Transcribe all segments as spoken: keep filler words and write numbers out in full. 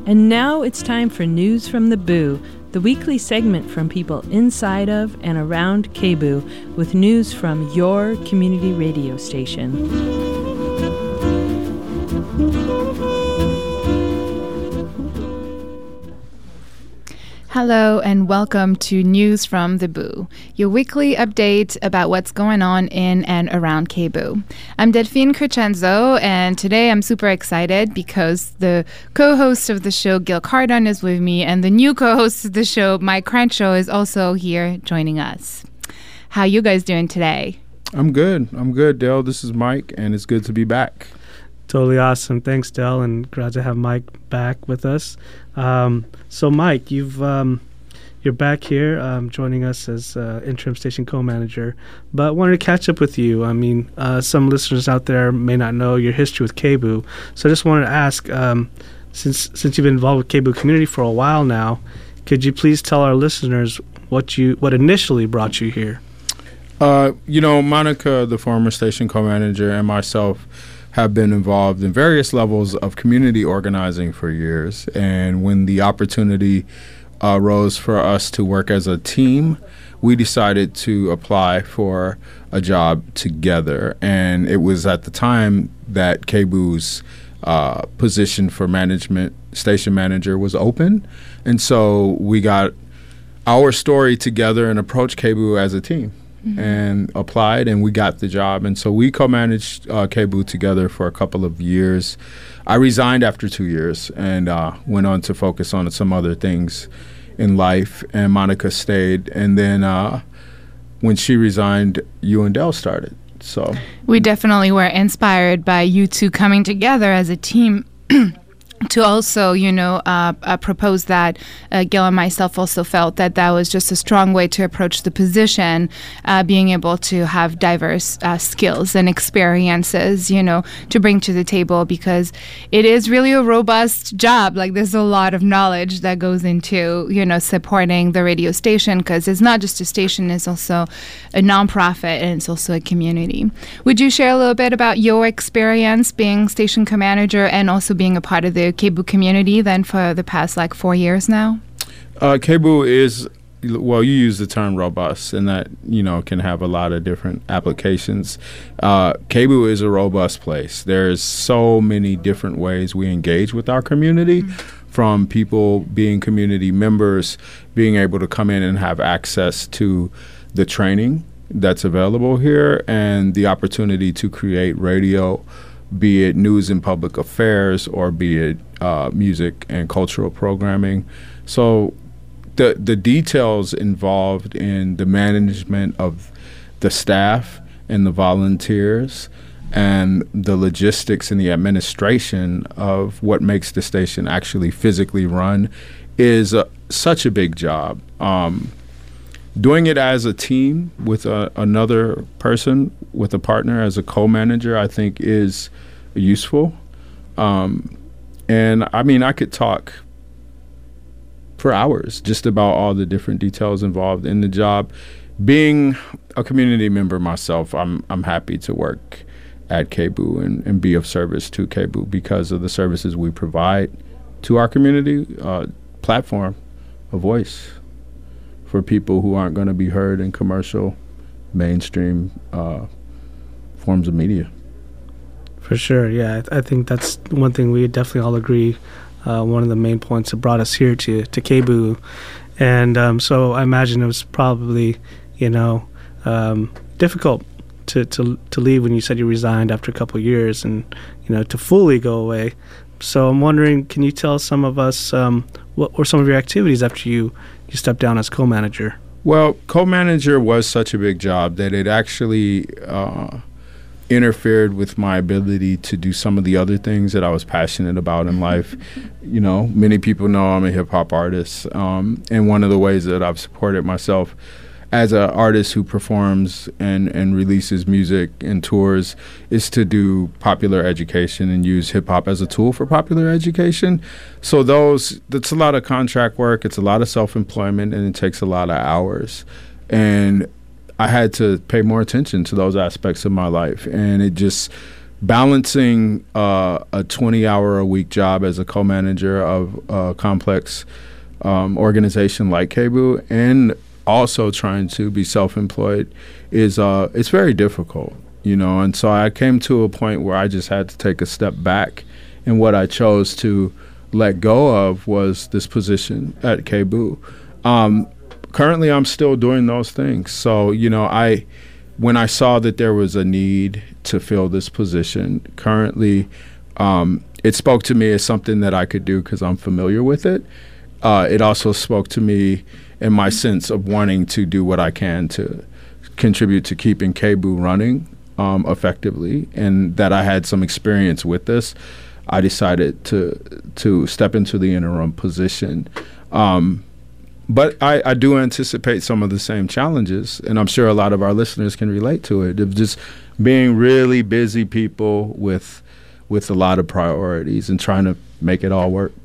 And now it's time for News from the Boo, the weekly segment from people inside of and around K B U with news from your community radio station. Hello and welcome to News from the Boo, your weekly update about what's going on in and around K B U. I'm Delphine Crescenzo, and today I'm super excited because the co-host of the show, Gil Cardon, is with me, and the new co-host of the show, Mike Crenshaw, is also here joining us. How you guys doing today? I'm good. I'm good, Del. This is Mike, and it's good to be back. Totally awesome. Thanks, Del, and glad to have Mike back with us. Um, so, Mike, you've um, you're back here, um, joining us as uh, interim station co-manager. But wanted to catch up with you. I mean, uh, some listeners out there may not know your history with K B U, so I just wanted to ask, um, since since you've been involved with K B U community for a while now, could you please tell our listeners what you what initially brought you here? Uh, you know, Monica, the former station co-manager, and myself have been involved in various levels of community organizing for years. And when the opportunity uh, arose for us to work as a team, we decided to apply for a job together. And it was at the time that K B U's uh, position for management, station manager, was open. And so we got our story together and approached K B U as a team. Mm-hmm. And applied, and we got the job. And so we co-managed uh, K B U together for a couple of years. I resigned after two years and uh, went on to focus on some other things in life, and Monica stayed. And then uh, when she resigned, you and Del started. So we definitely were inspired by you two coming together as a team to also, you know, uh, uh, propose that. uh, Gil and myself also felt that that was just a strong way to approach the position, uh, being able to have diverse uh, skills and experiences, you know, to bring to the table, because it is really a robust job. Like, there's a lot of knowledge that goes into, you know, supporting the radio station, because it's not just a station, it's also a nonprofit, and it's also a community. Would you share a little bit about your experience being station co-manager and also being a part of the K B U community then for the past like four years now? Uh, K B U is, well, you use the term robust, and that, you know, can have a lot of different applications. Uh, K B U is a robust place. There's so many different ways we engage with our community, mm-hmm. from people being community members, being able to come in and have access to the training that's available here, and the opportunity to create radio, be it news and public affairs, or be it uh, music and cultural programming. So the the details involved in the management of the staff and the volunteers and the logistics and the administration of what makes the station actually physically run is uh, such a big job. Um, doing it as a team with a, another person, with a partner as a co-manager, I think is useful. Um, and I mean, I could talk for hours just about all the different details involved in the job. Being a community member myself, I'm I'm happy to work at K B U and, and be of service to K B U because of the services we provide to our community. Uh, platform, a voice for people who aren't going to be heard in commercial, mainstream uh, forms of media. For sure, yeah. I, th- I think that's one thing we definitely all agree. Uh, one of the main points that brought us here to, to K B U. And um, so I imagine it was probably, you know, um, difficult to, to to leave when you said you resigned after a couple of years and, you know, to fully go away. So I'm wondering, can you tell some of us um, what were some of your activities after you, you stepped down as co-manager? Well, co-manager was such a big job that it actually uh, interfered with my ability to do some of the other things that I was passionate about in life. You know, many people know I'm a hip-hop artist, um, and one of the ways that I've supported myself as an artist who performs and, and releases music and tours is to do popular education and use hip-hop as a tool for popular education. So those, that's a lot of contract work, it's a lot of self-employment, and it takes a lot of hours. And I had to pay more attention to those aspects of my life, and it just balancing uh, a twenty-hour-a-week job as a co-manager of a complex um, organization like K B U and also trying to be self-employed is uh, it's very difficult, you know. And so I came to a point where I just had to take a step back, and what I chose to let go of was this position at K B U. Um, currently, I'm still doing those things. So, you know, I when I saw that there was a need to fill this position, currently, um, it spoke to me as something that I could do because I'm familiar with it. Uh, it also spoke to me in my sense of wanting to do what I can to contribute to keeping K B U running um, effectively, and that I had some experience with this. I decided to to step into the interim position. Um, But I, I do anticipate some of the same challenges, and I'm sure a lot of our listeners can relate to it, of just being really busy people with with a lot of priorities and trying to make it all work.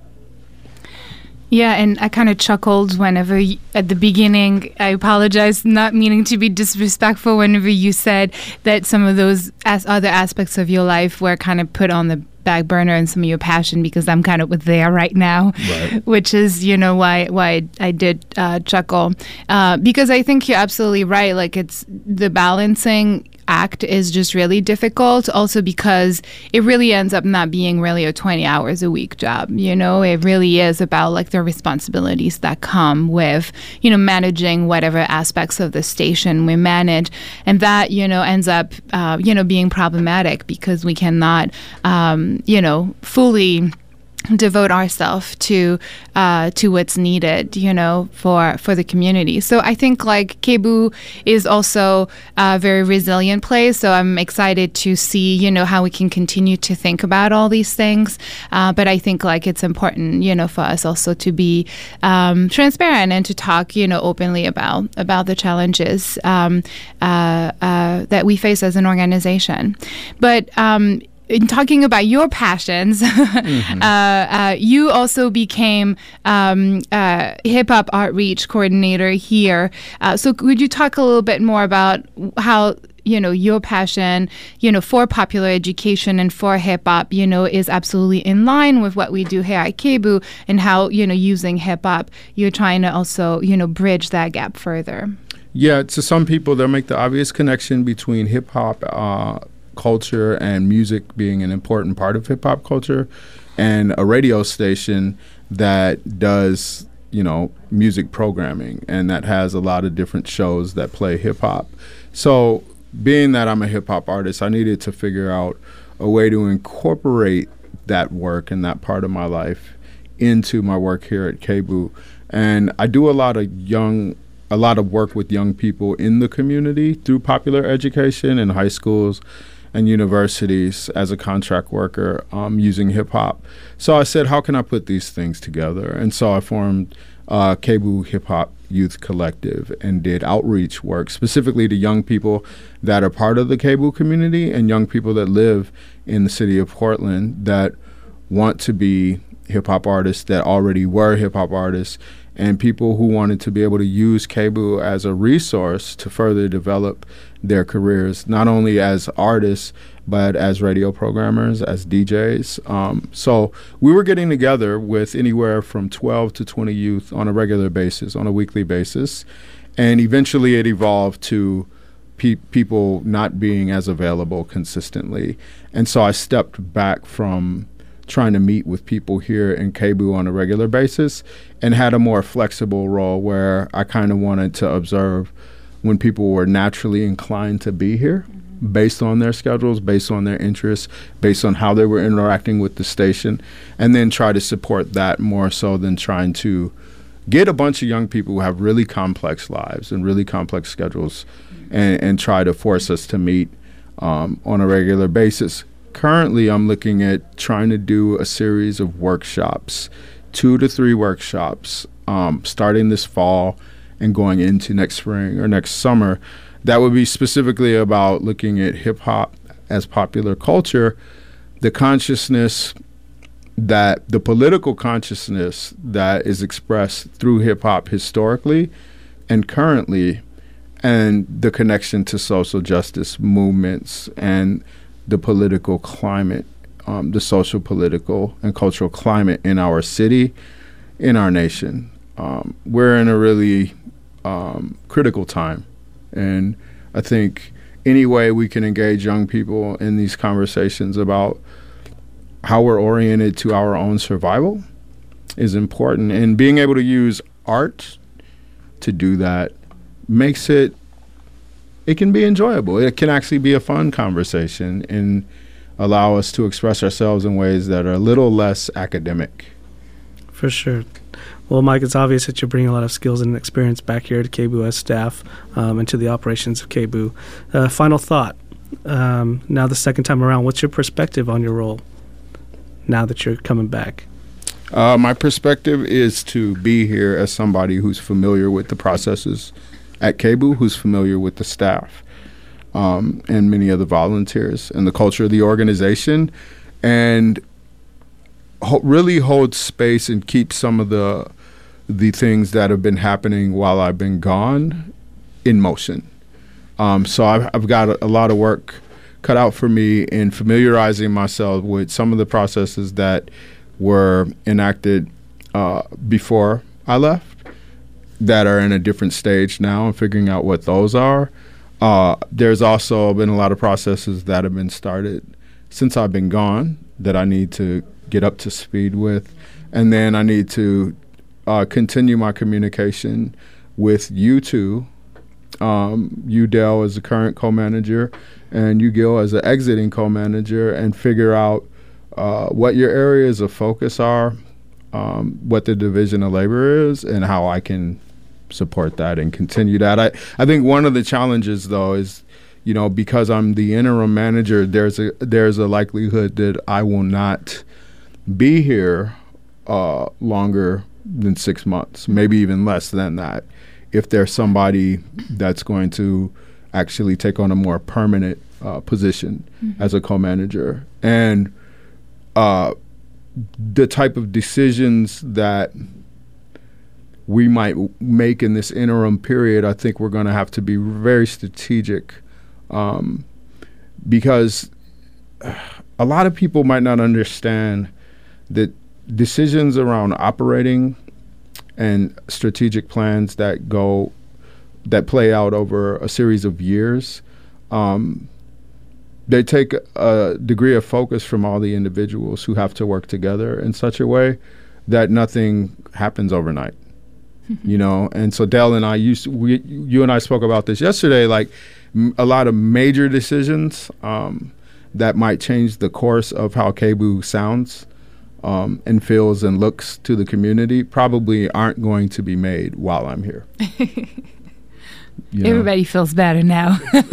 Yeah, and I kind of chuckled whenever, y- at the beginning, I apologize, not meaning to be disrespectful, whenever you said that some of those as other aspects of your life were kind of put on the back burner and some of your passion, because I'm kind of with there right now, Right. which is, you know, why why I did uh, chuckle. Uh, because I think you're absolutely right. Like, it's the balancing act is just really difficult, also because it really ends up not being really a twenty hours a week job. You know, it really is about like the responsibilities that come with, you know, managing whatever aspects of the station we manage. And that, you know, ends up, uh, you know, being problematic because we cannot, um, you know, fully devote ourselves to uh, to what's needed, you know, for for the community. So I think like K B U is also a very resilient place. So I'm excited to see, you know, how we can continue to think about all these things. Uh, but I think like it's important, you know, for us also to be um, transparent and to talk, you know, openly about about the challenges um, uh, uh, that we face as an organization. But um, in talking about your passions, mm-hmm. uh, uh, you also became um, uh, hip hop outreach coordinator here. Uh, so could you talk a little bit more about how, you know, your passion, you know, for popular education and for hip hop, you know, is absolutely in line with what we do here at K B U, and how, you know, using hip hop, you're trying to also, you know, bridge that gap further? Yeah, to some people, they'll make the obvious connection between hip hop uh, culture and music being an important part of hip hop culture, and a radio station that does, you know, music programming and that has a lot of different shows that play hip hop. So being that I'm a hip hop artist, I needed to figure out a way to incorporate that work and that part of my life into my work here at K B U. And I do a lot of young a lot of work with young people in the community through popular education in high schools and universities as a contract worker um, using hip hop. So I said, how can I put these things together? And so I formed uh, K B U Hip Hop Youth Collective and did outreach work specifically to young people that are part of the K B U community and young people that live in the city of Portland that want to be hip hop artists, that already were hip hop artists, and people who wanted to be able to use K B U as a resource to further develop their careers, not only as artists, but as radio programmers, as D Js. Um, so we were getting together with anywhere from twelve to twenty youth on a regular basis, on a weekly basis. And eventually it evolved to pe- people not being as available consistently. And so I stepped back from trying to meet with people here in K B U on a regular basis and had a more flexible role where I kind of wanted to observe when people were naturally inclined to be here, mm-hmm. based on their schedules, based on their interests, based on how they were interacting with the station, and then try to support that more so than trying to get a bunch of young people who have really complex lives and really complex schedules, mm-hmm. and, and try to force us to meet um, on a regular basis. Currently, I'm looking at trying to do a series of workshops, two to three workshops, um, starting this fall and going into next spring or next summer. That would be specifically about looking at hip hop as popular culture, the consciousness that the political consciousness that is expressed through hip hop historically and currently, and the connection to social justice movements and the political climate, um, the social, political, and cultural climate in our city, in our nation. Um, we're in a really um, critical time. And I think any way we can engage young people in these conversations about how we're oriented to our own survival is important. And being able to use art to do that makes it, it can be enjoyable. It can actually be a fun conversation and allow us to express ourselves in ways that are a little less academic. For sure. Well, Mike, it's obvious that you're bringing a lot of skills and experience back here to K B U S staff um, and to the operations of K B U. Uh, final thought. Um, now the second time around, what's your perspective on your role now that you're coming back? Uh, my perspective is to be here as somebody who's familiar with the processes at K B U, who's familiar with the staff um, and many of the volunteers and the culture of the organization, and ho- really hold space and keep some of the the things that have been happening while I've been gone in motion. Um, so I've, I've got a, a lot of work cut out for me in familiarizing myself with some of the processes that were enacted uh, before I left that are in a different stage now and figuring out what those are. Uh, there's also been a lot of processes that have been started since I've been gone that I need to get up to speed with. And then I need to uh, continue my communication with you two, um, you, Del, as the current co-manager, and you, Gil, as the exiting co-manager, and figure out uh, what your areas of focus are, um, what the division of labor is, and how I can support that and continue that. I, I think one of the challenges, though, is, you know, because I'm the interim manager, there's a there's a likelihood that I will not be here uh, longer than six months, maybe even less than that, if there's somebody that's going to actually take on a more permanent uh, position mm-hmm. as a co-manager. And uh, the type of decisions that we might w- make in this interim period, I think we're going to have to be very strategic um, because a lot of people might not understand that decisions around operating and strategic plans that go, that play out over a series of years, um, they take a degree of focus from all the individuals who have to work together in such a way that nothing happens overnight. You know, and so Del and I used to, we, you and I spoke about this yesterday, like m- a lot of major decisions um, that might change the course of how K B U sounds um, and feels and looks to the community probably aren't going to be made while I'm here. You know? Everybody feels better now.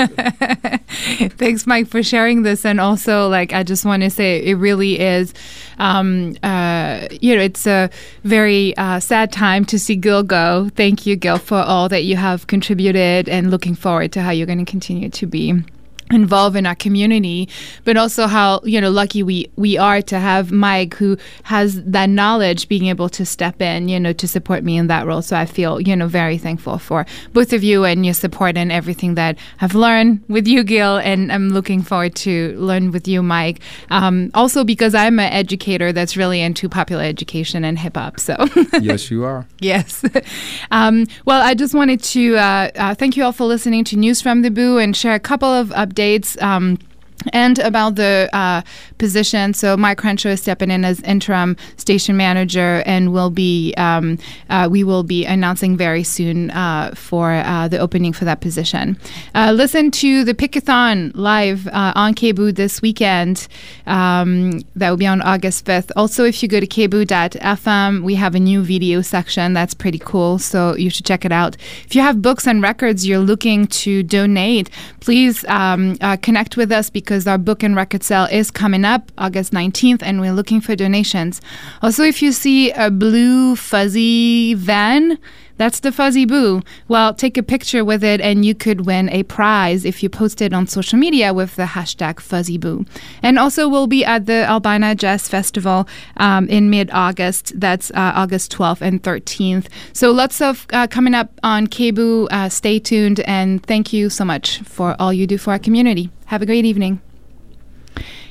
Thanks, Mike, for sharing this. And also, like, I just want to say it really is, um, uh, you know, it's a very uh, sad time to see Gil go. Thank you, Gil, for all that you have contributed, and looking forward to how you're going to continue to be involved in our community, but also how, you know, lucky we we are to have Mike, who has that knowledge, being able to step in, you know, to support me in that role. So I feel, you know, very thankful for both of you and your support and everything that I've learned with you, Gil, and I'm looking forward to learn with you, Mike. Um, also because I'm an educator that's really into popular education and hip hop. So yes, you are. Yes. um, well, I just wanted to uh, uh, thank you all for listening to News from the B U and share a couple of updates. Um, and about the uh, position. So Mike Crenshaw is stepping in as interim station manager, and will be um, uh, we will be announcing very soon uh, for uh, the opening for that position. Uh, listen to the Pickathon live uh, on K B U this weekend. Um, that will be on August fifth. Also, if you go to k b u dot f m, we have a new video section that's pretty cool, so you should check it out. If you have books and records you're looking to donate, please um, uh, connect with us, because our book and record sale is coming up August nineteenth, and we're looking for donations. Also, if you see a blue fuzzy van, that's the Fuzzy Boo. Well, take a picture with it, and you could win a prize if you post it on social media with the hashtag Fuzzy Boo. And also, we'll be at the Albina Jazz Festival um, in mid-August. That's uh, August twelfth and thirteenth. So lots of uh, coming up on K B U. Uh, stay tuned, and thank you so much for all you do for our community. Have a great evening.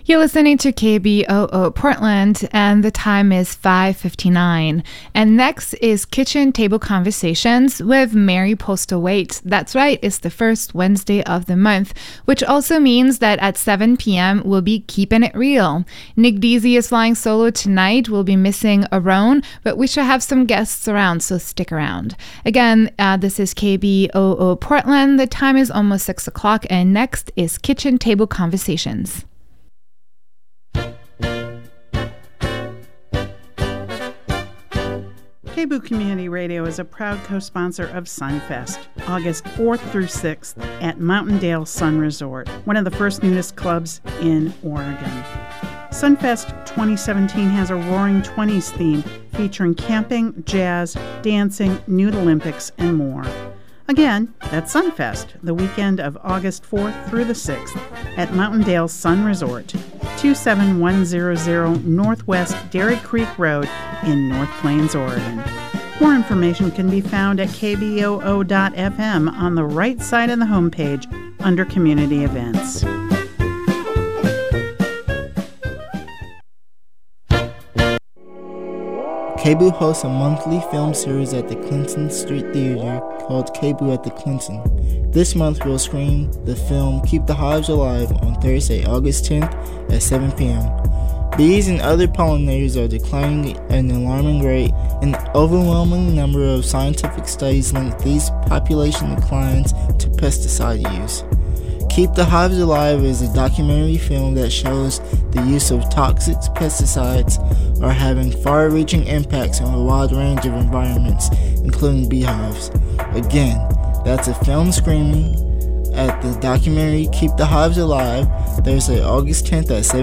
You're listening to K B O O Portland, and the time is five fifty-nine. And next is Kitchen Table Conversations with Mary Postlethwaite. That's right, it's the first Wednesday of the month, which also means that at seven p.m. we'll be keeping it real. Nick Deasy is flying solo tonight. We'll be missing Aaron, but we should have some guests around, so stick around. Again, uh, this is K B O O Portland. The time is almost six o'clock, and next is Kitchen Table Conversations. K B O O Community Radio is a proud co-sponsor of Sunfest, August fourth through sixth at Mountaindale Sun Resort, one of the first nudist clubs in Oregon. Sunfest twenty seventeen has a Roaring Twenties theme featuring camping, jazz, dancing, nude Olympics, and more. Again, that's Sunfest, the weekend of August fourth through the sixth at Mountaindale Sun Resort, two seven one zero zero Northwest Dairy Creek Road in North Plains, Oregon. More information can be found at k b o o dot f m on the right side of the homepage under Community Events. K B O O hosts a monthly film series at the Clinton Street Theater called K B O O at the Clinton. This month we'll screen the film Keep the Hives Alive on Thursday, August tenth at seven p.m. Bees and other pollinators are declining at an alarming rate. An overwhelming number of scientific studies link these population declines to pesticide use. Keep the Hives Alive is a documentary film that shows the use of toxic pesticides are having far-reaching impacts on a wide range of environments, including beehives. Again, that's a film screening at the documentary Keep the Hives Alive, Thursday, August tenth at seven